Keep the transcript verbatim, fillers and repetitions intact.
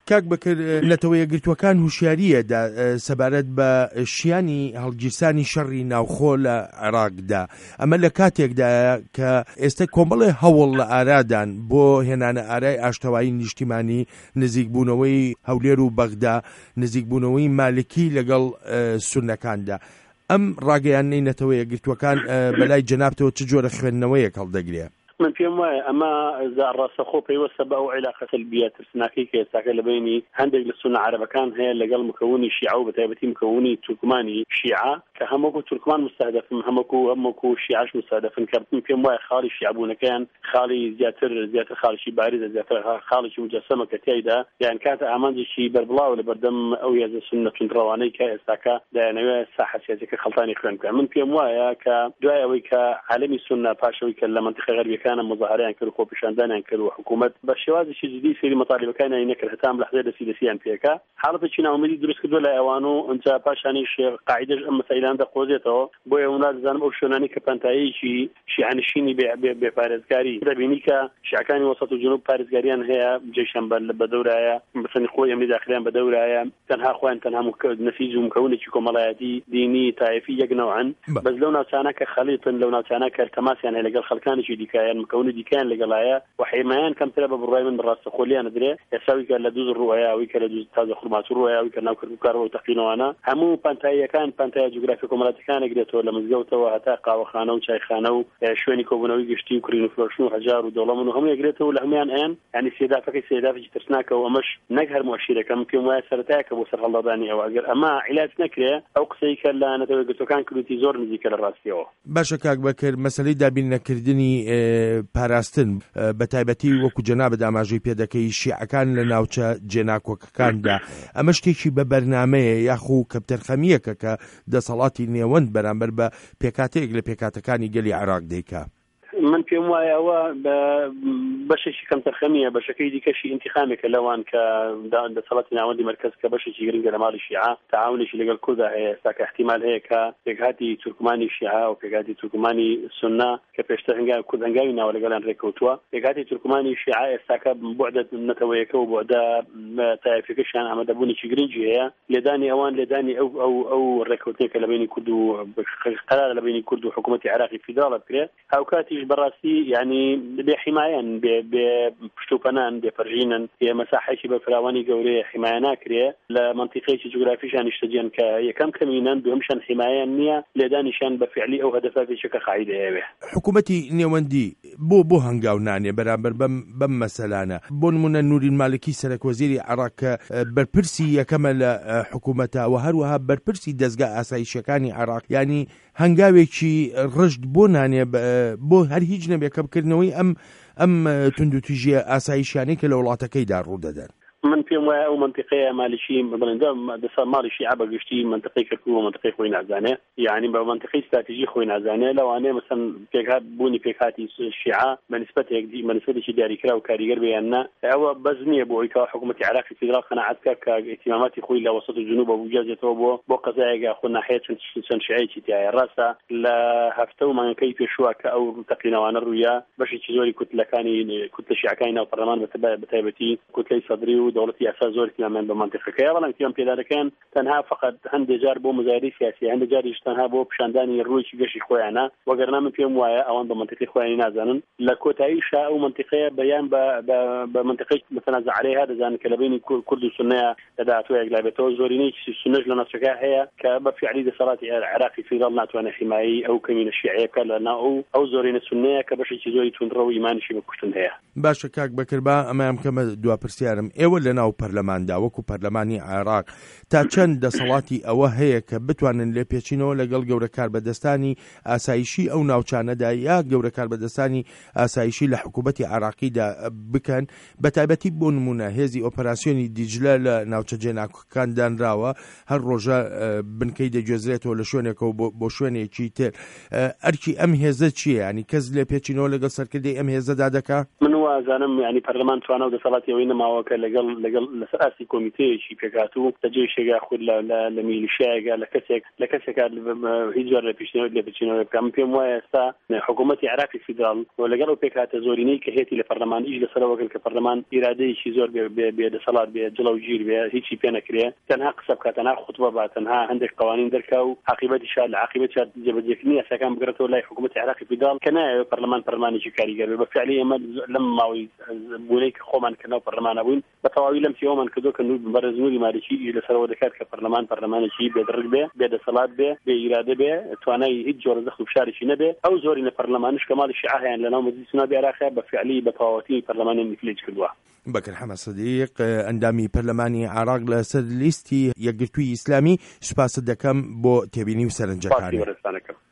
کاک بەکر نەتەوە یەکگرتووەکان هوشیاریەدا سەبارەت بە شیانی هەڵگیرسانی شەڕی ناوخۆ لە عێراقدا. ئەمە لە کاتێکدایە کە ئێستا کۆمەڵێ هەوڵ لە ئارادان بۆ هێنانە ئارای ئاشتەوایی نیشتیمانی، نزیکبوونەوەی هەولێر و بەغدا، نزیکبوونەوەی مالکی لەگەڵ سونەکاندا. ئەم ڕاگەیانەی نەتەوە یەکگرتووەکان بەلای جەنابتەوە چ جۆرە خوێندنەوەیەک هەڵدەگرێ؟ من پێم وایە ئەمە ڕاستەخۆ پەیوەستە بە ئەو عیلاقە سەلبیە ترسناکەی کە ئێستاکە لە بینی هەندێک لە سونە عەرەبەکان هەیە لەگەڵ مکەونی شیعە و بەتایبەتی مکەونی تورکمانی شیعە کە هەمووکو تورکمان مستهدفن، هەمووکو هەمووکو شیعەش مستهدفن کە من پێم وایە خاڵی شیعەبوونەکەیان خاڵی زیاتر زیاتر خاڵشی باریزە، زیاتر خاڵشی مجەسەمە کە تیایدا یان کاتە ئامانجێکی بەربڵاو لە بەردەم ئەو هێزە سونەتونڕەوانەی کە ئێستاکە دایانەوێت ساحە سیاسیەکە خەڵتانی خوێن بکەن. من پێم وایە کە دوای ئەوەی کە عالەمی سونە پاشەوەی کە لە منتیقە غەربیەکانە مظاهرەیان کرد و خۆپیشاندانیان کرد و حکوومەت بە شێوازێکی جدی سەیری مەطالبەکانیان نەکرد هەتا ئەم لەحظەیە دەستی دەستیان پێکا حاڵەتێکی ناومێدی دروست کردووە لە ئەوان و ئەنجا پاشانیش قاعیدەش ئەم مەسەیلان دەقۆزێتەوە بۆیە ونا دەزانم ئەو شوێنانی کە پەنتایەیەکی شیعەنشینی بێپارێزگاری دەبینی کە شیعەکانی وەسەط و جنوب پارێزگاریان هەیە، جێشان بە دەورایە، بەسەنی خۆی ئەمنی داخلیان بە دەورایە، تەنها خۆیان تەنها نەفیز و مکەونێکی کۆمەڵایەتی دینی تایفی یەک نەوعن، بەس لەو ناوچانە کە خەلیتن لەو ناوچانە کە تەماسیان هەیە لەگەڵ خەڵکانێکی دیکایان مکەونی دیکایان لەگەڵایە و حیمایان کەمترە بە بڕای من ڕاستەخۆلیان دەدرێ ئێساوی کە لە دووز ڕوایەوەی کە لە دووز تازە خورماتور ڕوایەوەی کە ناو کردوکارەوە و تەقینەوەانە هەموو پەنتاییەکان پەنتایە جوگرافی کۆمەڵاتەکان ئەگرێتەوە لە مزگەوتەوە هەتا قاوەخانە و چایخانە و شوێنی کۆبوونەوەی گشتی و کرین و فرۆشتن و هەجار و دەوڵەمەند و هەموو ئەگرێتەوە لە هەمویان ئەیان یعنی سێدافەکەی سێدافێکی ترسناکە و ئەمەش نەک هەر مؤشیرەکەم پێم وایە سەرەتایە کە بۆ سەر هەڵدادانی ئەوە ئەگەر ئەمە عیلاج نەکرێ ئەو قسەی کە لە نەتەوە یەکگرتووەکان کردوتی زۆر نزیکە لە ڕاستیەوە. باشە کاک بەکر مەسەلەی دابینەکردنی پاراستن بەتایبەتی وەکو جەنابە داماژەی پێدەکەی شیعەکان لە ناوچە جێناکۆکەکاندا ئەمە شتێکی بە بەرنامەیە یاخو کەپتەرخەمیەکە کە دەسەڵاتی نێوەند بەرامبەر بە پێکاتەیەک لە پێکاتەکانی گەلی عێراق دەیکا. من پێم وایە ئەوە بەشێکی کەم تەرخەمیە، بەشەکەی دیکەشی ئینتیخامێکە لەوان کە دەسەڵاتی ناوەندی مەرکەز کە بەشێکی گرنگە لە ماڵی شیعە تعاونێکی لەگەڵ کوردا هەیە ئێستا کە احتیمال هەیە کە پێکهاتی تورکمانی شیعە و پێکهاتی تورکمانی سونە کە پێشتر هەنگاوی کورد هەنگاوی ناوە لەگەڵیان ڕێکەوتووە پێکهاتی تورکمانی شیعە ئێستاکە بوعدە نەتەوەیەکە و بوعدە تایفەکەشیان ئامادەبوونێکی گرنگی هەیە لێدانی ئەوان لێدانی ئەو ئەو ئەو ڕێکەوتنێکە لە بینی کورد و قەرار لە بینی کورد و حکوومەتی عێراقی فیدراڵ بکرێت هاوکاتیش بەڕاستی یعنی بێ حیمایەن بێ پشتوپەنان بێ پەرژینن بێ مەساحەیەکی بە فراوانی گەورەیە حیمایە ناکرێ لە منتیقەیەکی جوگرافیشان نیشتەجێن کە یەکەم کەمینەن دووەمشان حیمایەن نییە لێدانیشان بە فعلی ئەو هەدەفێکە قاعیدەیەوێ. حکوومەتی نێوەندی بۆ بۆ هەنگاو نانێ بەرامبەر بەم مەسەلانە بۆ نمونە نورین مالکی سەرۆکوەزیری عێراق کە بەرپرسی یەکەمە لە حکوومەتە و هەروەها بەرپرسی دەستگا ئاسایشەکانی عێراق یعنی هەنگاوێکی ڕشت بۆ نانێ بۆ هەر هیچ نەبێ کردنەوەی ئەم ئەم توندوتیژیە ئاسایشیانەی کە لە وڵاتەکەیدا ڕوو دەدەن. من پێم وایە ئەو منتیقەیە مالیشی بڵێندا دەسا ماڵی شیعە بەگشتی منتیقەی کردکوو و منتیقەی خۆی نازانێ یعنی بە منتیقەی استراتیژی خۆی نازانێ لەوانەیە مەسەن پێکهات بوونی پێکهاتی شیعە بەنسبەتێکی بەنسبەتێکی دیاریکرا و کاریگەر بێیاننا ئەوە بەز نییە بۆ ئەوەی کە حکوومەتی عێراقی فیدراڵ قەناعەت کە کە ئیهتیماماتی خۆی لە وەسەط و جنوب بوجێتەوە بۆ بۆ قەزایەکە خۆ ناحەیە چەند شیعەیەکی تایە ڕاستە لە هەفتە و مانگەکەی پێشووە کە ئەو تەقینەوانە ڕوویە بەشێکی زۆری کوتلەکانی کوتلە شیعەکانی ناو پەرلەمان بەتایبەتی کوتلەی سەدری و دەوڵەتی یاسا زۆر من بە منتیقەکەی بەڵام کیان پێدارەکان تەنها فقط هەندێک جار بۆ مزایری سیاسی هەندێک جاریش تەنها بۆ پیشاندانی ڕوویی گەشی خۆیانە وەگەرنا من پێم وایە ئەوان بە منتیقی خۆیانی نازانن لە کۆتاییشا ئەو منتیقەیە بەیان بە منتیقەی متەنازع عەلەیها دەزانن کە لە بینی کورد و سونەیە لەداهاتوو یەکلابێتەوە زۆرینەی سونەش لە ناوچەکە هەیە کە بە فعلی دەسەڵاتی عێراقی فیدراڵ ناتوانێت حیمایی ئەو کەمینە شیعەیە بکات لە ناو ئەو زۆرینە سونەیە کە بەشێکی زۆری توندڕە و ئیمانیشی بە کوشتن هەیە. باشە کاک بەکر با ئەمەیان کەمە دوا پرسیارم ئێوە لە ناو پەرلەماندا وەکو پەرلەمانی عێراق تا چەند دەسەڵاتی ئەوە هەیە کە بتوانن لێ پێچینەوە لەگەڵ گەورە کاربەدەستانی ئاسایشی ئەو ناوچانەدا یا گەورە کاربەدەستانی ئاسایشی لە حکوومەتی عێراقیدا بکەن بەتایبەتی بۆ نمونە هێزی ئۆپەراسیۆنی دیجلە لە ناوچە جێناکۆکەکان دانراوە هەر ڕۆژە بنکەی دەگوێزرێتەوە لە شوێنێکەوە بۆ شوێنێکی تر ئەرکی ئەم هێزە چییە ینی کەس لێ پێچینەوە لەگەڵ سەرکردی ئەم هێزەدا دەکات؟ من وازانم ینی پەرلەمان توانە و دەسەڵاتی ئەوەی نەماوە کە لەگەڵ لەگەڵ لەسەر ئاسی کۆمیتەیەکی پێکاتوو لە جێشێگا خود لە میلیشیایەکە لە کەسێک لە کەسێکا هیچ جۆر لە پیشنەوەی لێ بچینەوە بکەم پێم وایە ئێستا حکوومەتی عێراقی فیدراڵ لەگەڵ ئەو پێکاتە زۆرینەی کە هێتی لە پەرلەمان ئیش لەسەرەوەگەن کە پەرلەمان ئیرادەیەکی زۆر بێدەسەڵات بێ جڵە و گیر بێ هیچی پێ نەکرێ تەنها قسە بکات تەنها خوتبە بات تەنها هەندێک قوانین دەرکا و عاقبەتیشا لە عاقبەتیشا جێبەجێکردنی یاساکان بگرێتەوە لای حکوومەتی عێراقی فیدراڵ کە نایەوێت پەرلەمان پەرلەمانێکی کاریگەر بێ بەفعلی ئێمە لەم ماوەی بوونەی کە خۆمان کردنەوە پەرلەمانە بووین بە تەواوی لەم سیەوەمان کردو کە بەرز نووری مالیکی لەسەرەوە دەکات کە پەرلەمان پەرلەمانێکی بێدڕک بێ بێدەسەڵات بێ بێ ئیرادە بێ توانای هیچ جۆرە زەخت و فشارێکی نەبێ ئەو زۆری لە پەرلەمانش کە ماڵی شیعە هەیەن لەناو مەجلیس نوابی عێراقا بەفعلی بە تەواوەتی پەرلەمانی نفلێج کردووە. بەکر حەمە سەدیق ئەندامی پەرلەمانی عێراق لەسەر لیستی یەکگرتووی ئیسلامی سوپاست دەکەم بۆ تێبینی و سەرنجەکانی.